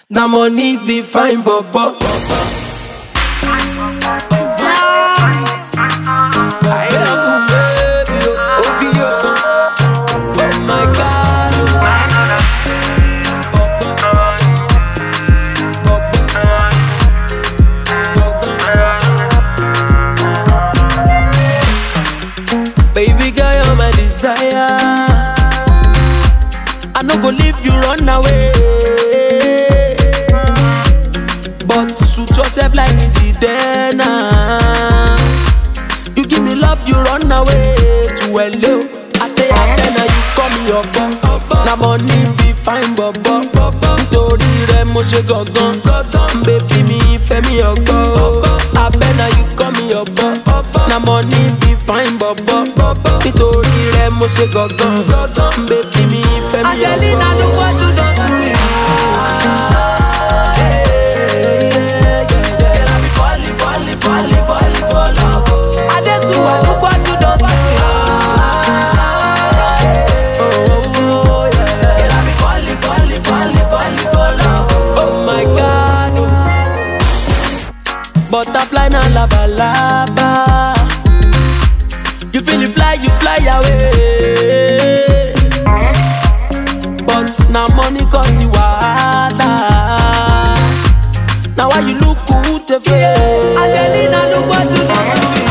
Now money be fine, bobo. Baby girl, you're my desire. I no go leave you run away, but suit yourself like Njidena. You give me love, you run away to hello. I say Abena, you call me your bum. Now money be fine, bobo. Nítorí rẹ̀ mo ṣe gangan. Baby mi fẹ́ mi ọgbọ́. Abena, you call me your bum. Now money be fine, bobo. Nítorí rẹ̀ mo ṣe gangan. Baby mi fẹ́ mi ọgbọ́. Angelina, look what you done to me. Girl, I be falling for love. Adesuwa, look what you done to me. Girl, I be falling for love. Oh my God. Butterfly na laba laba. You feel it fly, you fly away. But now money cause you wahala. Now why you look good to feel? Angelina, look what you done to me.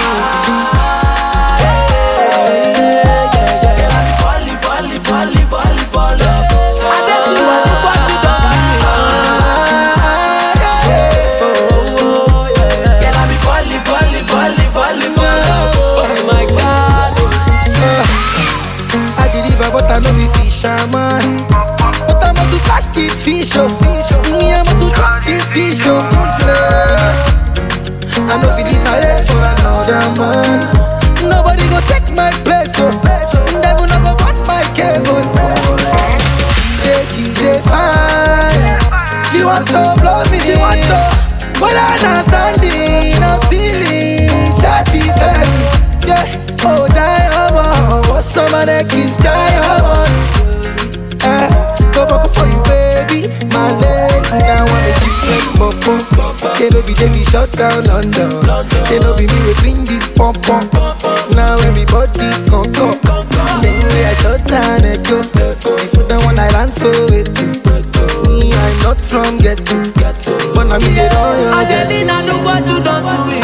Girl, I be falling for love. Adesuwa, look what you done to me. Girl, I be falling for love. Oh my God. I deliver, but I know be fisherman. But I want to catch this fish, oh. Me, I want to drop this fish, oh. I know if you my rest for another man. Nobody go take my place, oh. Devil no go cut my cable. She's a fine. She want to blow me, but I not standing, no ceiling. Shawty fell, yeah. Oh, diamond, what's some of that kiss diamond? Go back for you, baby. My leg, now I'm a different bubble. They no be Davy shut down London. They no be me we bring this pump. Now everybody come. Same way I shut down Echo. Before the one I ran so it. Me, I'm not from ghetto, but I'm in the royal. Angelina, look what you done to me.